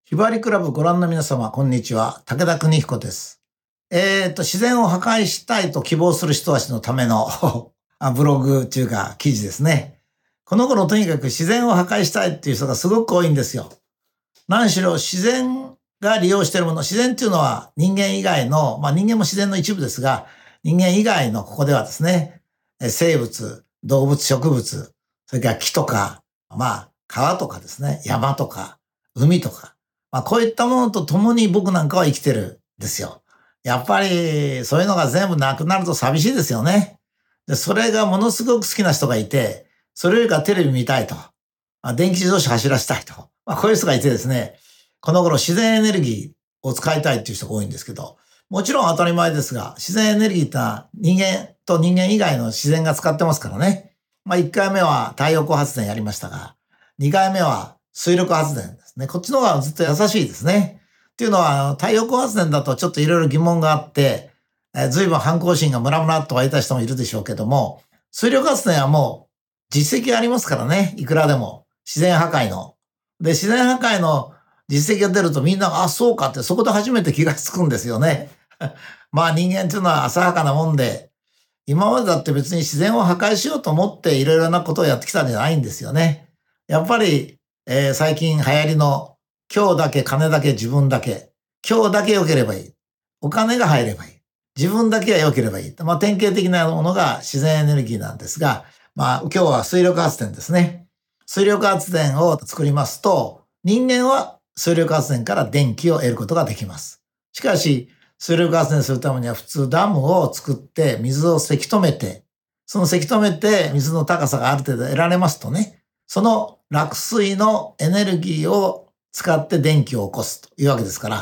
ひばりクラブご覧の皆様、こんにちは。武田邦彦です。自然を破壊したいと希望する人たちのためのブログというか記事ですね。この頃とにかく自然を破壊したいっていう人がすごく多いんですよ。何しろ自然が利用しているもの、自然っていうのは人間以外の、人間も自然の一部ですが、人間以外のここではですね、生物、動物、植物、それから木とか、川とかですね、山とか、海とか、こういったものと共に僕なんかは生きてるんですよ。やっぱりそういうのが全部なくなると寂しいですよね。で、それがものすごく好きな人がいて、それよりかテレビ見たいと。電気自動車走らせたいと。こういう人がいてですね、この頃自然エネルギーを使いたいっていう人が多いんですけど、もちろん当たり前ですが、自然エネルギーってのは人間と人間以外の自然が使ってますからね。1回目は太陽光発電やりましたが、2回目は水力発電ですね。こっちの方がずっと優しいですね。っていうのは、太陽光発電だとちょっといろいろ疑問があって、随分反抗心がムラムラっと湧いた人もいるでしょうけども、水力発電はもう実績がありますからね。いくらでも。自然破壊の。で、自然破壊の実績が出るとみんなが、あ、そうかってそこで初めて気がつくんですよね。人間っていうのは浅はかなもんで、今までだって別に自然を破壊しようと思っていろいろなことをやってきたんじゃないんですよね。やっぱり、最近流行りの今日だけ金だけ自分だけ。今日だけ良ければいい。お金が入ればいい。自分だけが良ければいい。典型的なものが自然エネルギーなんですが、今日は水力発電ですね。水力発電を作りますと、人間は水力発電から電気を得ることができます。しかし、水力発電するためには普通ダムを作って水をせき止めて、そのせき止めて水の高さがある程度得られますとね、その落水のエネルギーを使って電気を起こすというわけですから、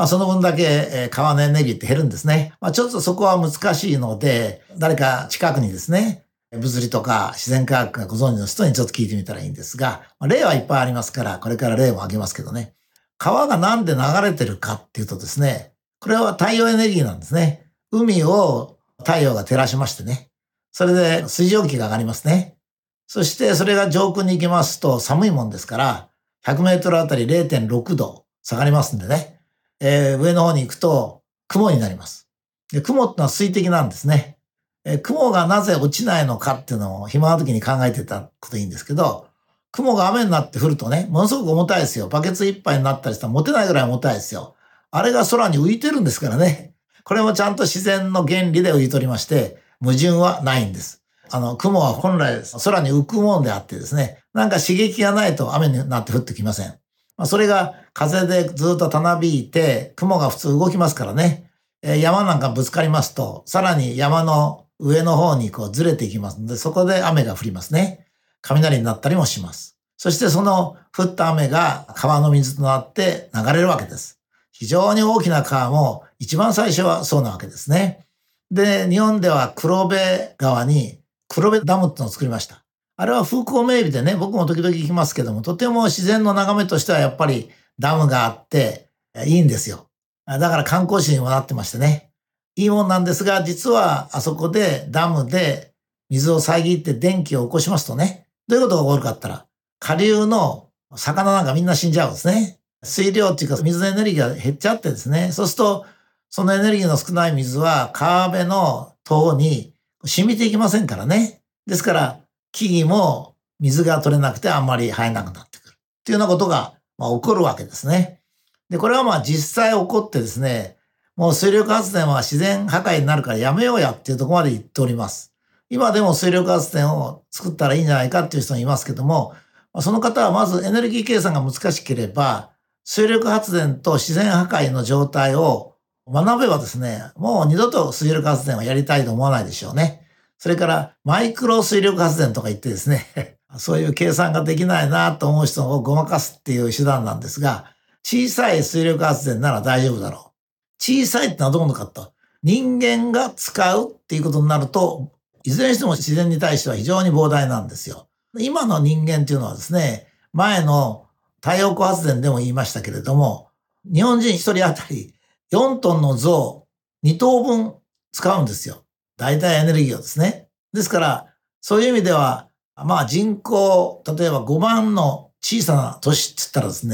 その分だけ川のエネルギーって減るんですね。ちょっとそこは難しいので、誰か近くにですね、物理とか自然科学がご存知の人にちょっと聞いてみたらいいんですが、例はいっぱいありますから、これから例も挙げますけどね。川がなんで流れてるかっていうとですね、これは太陽エネルギーなんですね。海を太陽が照らしましてね。それで水蒸気が上がりますね。そしてそれが上空に行きますと寒いもんですから、100メートルあたり 0.6 度下がりますんでね。上の方に行くと雲になります。で、雲ってのは水滴なんですね。雲がなぜ落ちないのかっていうのを暇な時に考えてたこといいんですけど、雲が雨になって降るとね、ものすごく重たいですよ。バケツ一杯になったりしたら持てないぐらい重たいですよ。あれが空に浮いてるんですからね。これもちゃんと自然の原理で浮いとりまして、矛盾はないんです。雲は本来空に浮くもんであってですね、なんか刺激がないと雨になって降ってきません。それが風でずっとたなびいて、雲が普通動きますからね。山なんかぶつかりますと、さらに山の上の方にこうずれていきますので、そこで雨が降りますね。雷になったりもします。そしてその降った雨が川の水となって流れるわけです。非常に大きな川も一番最初はそうなわけですね。で、日本では黒部川に黒部ダムってのを作りました。あれは風光明媚でね、僕も時々行きますけども、とても自然の眺めとしてはやっぱりダムがあっていいんですよ。だから観光地にもなってましてね。いいもんなんですが、実はあそこでダムで水を遮って電気を起こしますとね、どういうことが起こるかって言ったら、下流の魚なんかみんな死んじゃうんですね。水量っていうか水のエネルギーが減っちゃってですね。そうすると、そのエネルギーの少ない水は川辺の塔に染みていきませんからね。ですから、木々も水が取れなくてあんまり生えなくなってくる。っていうようなことが、起こるわけですね。で、これは実際起こってですね、もう水力発電は自然破壊になるからやめようやっていうところまで言っております。今でも水力発電を作ったらいいんじゃないかっていう人もいますけども、その方はまずエネルギー計算が難しければ、水力発電と自然破壊の状態を学べばですね、もう二度と水力発電をやりたいと思わないでしょうね。それからマイクロ水力発電とか言ってですね、そういう計算ができないなと思う人をごまかすっていう手段なんですが、小さい水力発電なら大丈夫だろう。小さいってのはどういうのかと。人間が使うっていうことになると、いずれにしても自然に対しては非常に膨大なんですよ。今の人間っていうのはですね、前の太陽光発電でも言いましたけれども、日本人一人当たり4トンの像2頭分使うんですよ。大体エネルギーをですね。ですから、そういう意味では、人口、例えば5万の小さな都市って言ったらですね、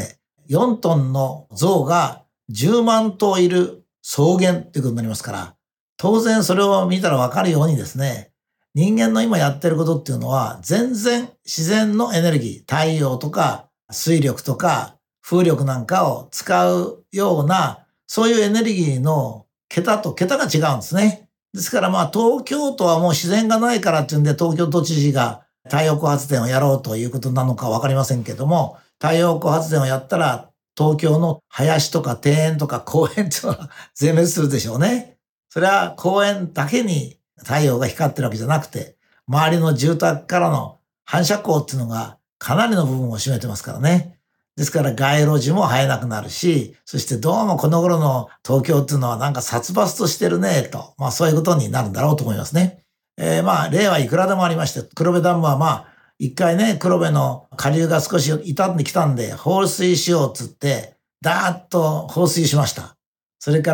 4トンの象が10万頭いる草原っていうことになりますから、当然それを見たらわかるようにですね、人間の今やってることっていうのは全然自然のエネルギー、太陽とか水力とか風力なんかを使うような、そういうエネルギーの桁と桁が違うんですね。ですから東京都はもう自然がないからっていうんで東京都知事が太陽光発電をやろうということなのかわかりませんけども、太陽光発電をやったら東京の林とか庭園とか公園っていうのは全滅するでしょうね。それは公園だけに太陽が光ってるわけじゃなくて、周りの住宅からの反射光っていうのがかなりの部分を占めてますからね。ですから街路樹も生えなくなるし、そしてどうもこの頃の東京っていうのはなんか殺伐としてるねと、そういうことになるんだろうと思いますね。例はいくらでもありまして、黒部ダムは一回ね、黒部の下流が少し傷んできたんで、放水しようっつって、ダーッと放水しました。それから、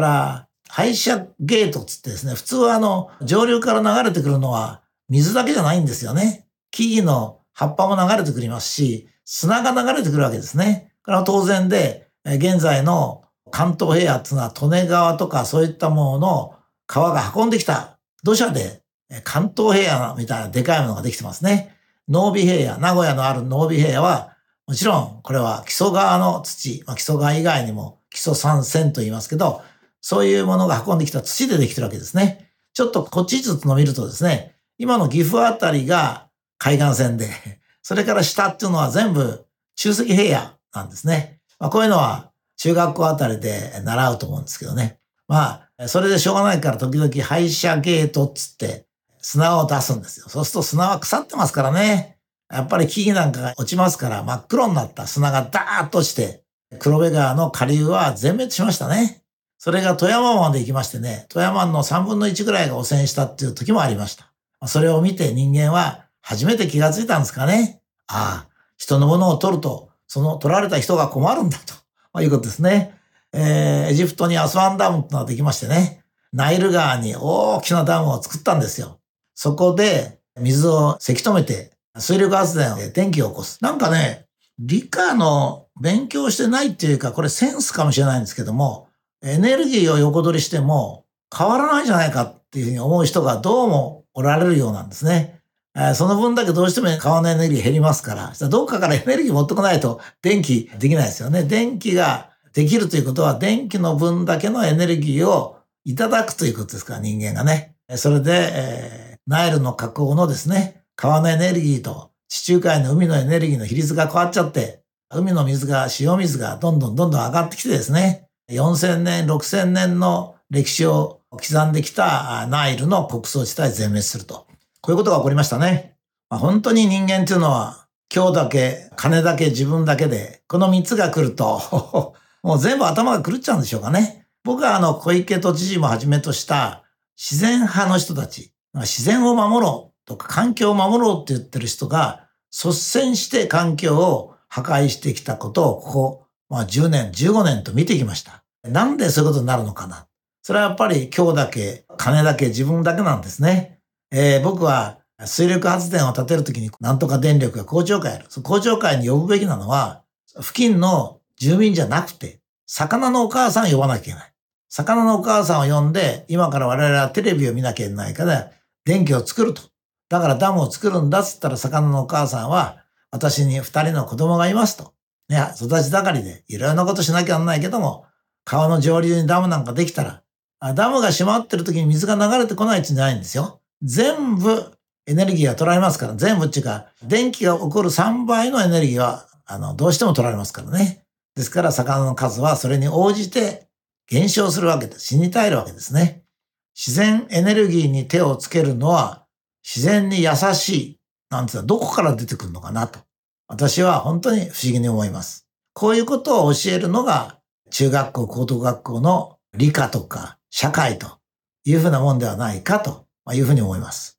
排射ゲートっつってですね、普通は上流から流れてくるのは水だけじゃないんですよね。木々の葉っぱも流れてくりますし、砂が流れてくるわけですね。これは当然で、現在の関東平野っていうのは利根川とかそういったものの川が運んできた土砂で関東平野みたいなでかいものができてますね。濃尾平野、名古屋のある濃尾平野は、もちろんこれは木曽川の土、木曽川以外にも木曽三川と言いますけど、そういうものが運んできた土でできてるわけですね。ちょっとこっちずつの見るとですね、今の岐阜あたりが海岸線で、それから下っていうのは全部中石平野なんですね。こういうのは中学校あたりで習うと思うんですけどね。それでしょうがないから時々排射ゲートっつって砂を出すんですよ。そうすると砂は腐ってますからね。やっぱり木々なんかが落ちますから真っ黒になった砂がダーッと落ちて、黒部川の下流は全滅しましたね。それが富山湾まで行きましてね、富山湾の3分の1ぐらいが汚染したっていう時もありました。それを見て人間は初めて気がついたんですかね。人のものを取ると、その取られた人が困るんだと、いうことですね。エジプトにアスワンダムってのができましてね、ナイル川に大きなダムを作ったんですよ。そこで水をせき止めて水力発電で電気を起こす。なんかね、理科の勉強してないっていうか、これセンスかもしれないんですけども、エネルギーを横取りしても変わらないんじゃないかっていうふうに思う人がどうもおられるようなんですね。その分だけどうしても川のエネルギー減りますから、どっかからエネルギー持ってこないと電気できないですよね。電気ができるということは電気の分だけのエネルギーをいただくということですから、人間がね。それで、ナイルの河口のですね、川のエネルギーと地中海の海のエネルギーの比率が変わっちゃって、海の水が、塩水がどんどん上がってきてですね、4000年、6000年の歴史を刻んできたナイルの穀倉地帯全滅すると。こういうことが起こりましたね。本当に人間っていうのは、今日だけ、金だけ、自分だけで、この3つが来ると、もう全部頭が狂っちゃうんでしょうかね。僕は小池都知事もはじめとした自然派の人たち、自然を守ろうとか環境を守ろうって言ってる人が率先して環境を破壊してきたことをここ、10年、15年と見てきました。なんでそういうことになるのかな。それはやっぱり今日だけ、金だけ、自分だけなんですね。僕は水力発電を建てるときになんとか電力が公聴会やる。その公聴会に呼ぶべきなのは、付近の住民じゃなくて、魚のお母さんを呼ばなきゃいけない。魚のお母さんを呼んで、今から我々はテレビを見なきゃいけないから、電気を作ると。だからダムを作るんだっつったら、魚のお母さんは、私に2人の子供がいますと。ね、育ち盛りで、いろいろなことしなきゃならないけども、川の上流にダムなんかできたら、ダムが閉まってる時に水が流れてこないってんじゃないんですよ。全部エネルギーが取られますから、全部っていうか、電気が起こる3倍のエネルギーは、どうしても取られますからね。ですから、魚の数はそれに応じて減少するわけです。死に絶えるわけですね。自然エネルギーに手をつけるのは、自然に優しい、なんていうのはどこから出てくるのかなと。私は本当に不思議に思います。こういうことを教えるのが、中学校、高等学校の理科とか社会というふうなもんではないかというふうに思います。